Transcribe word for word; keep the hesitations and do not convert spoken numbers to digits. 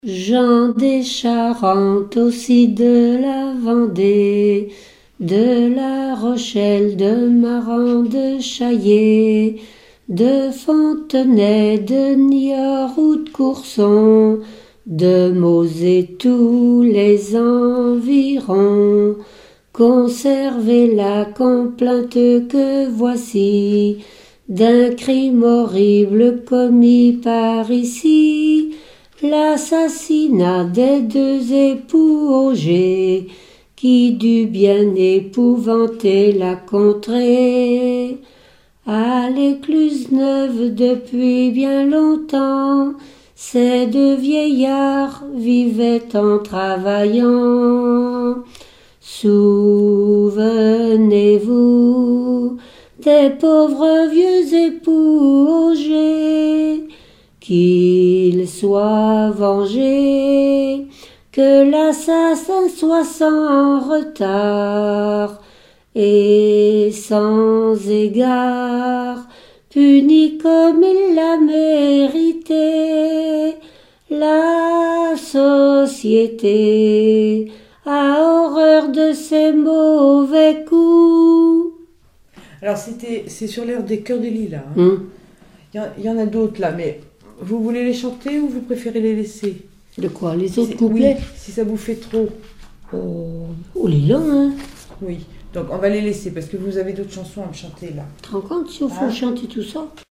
Jean des Charentes, aussi de la Vendée, de La Rochelle, de Maran, de Chaillé, de Fontenay, de Niort ou de Courson, de Meaux et tous les environs. Conservez la complainte que voici d'un crime horrible commis par ici, l'assassinat des deux époux Auger, qui dut bien épouvanter la contrée. À l'Écluse Neuve depuis bien longtemps, ces deux vieillards vivaient en travaillant. Souvenez-vous des pauvres vieux époux Auger, qu'ils soient vengés, que l'assassin soit sans retard et sans égard, puni comme il l'a mérité. La société a horreur de ces mauvais coups. Alors c'était, c'est sur l'air des Cœurs de Lilas. Hein. Hum. Il y en- il y en a d'autres là, mais vous voulez les chanter ou vous préférez les laisser? De quoi? Les autres C'est- couplets? Oui, si ça vous fait trop. Oh, oh les longs, hein. Oui, donc on va les laisser parce que vous avez d'autres chansons à me chanter là. Tu te rends compte si on faut Ah. chanter tout ça?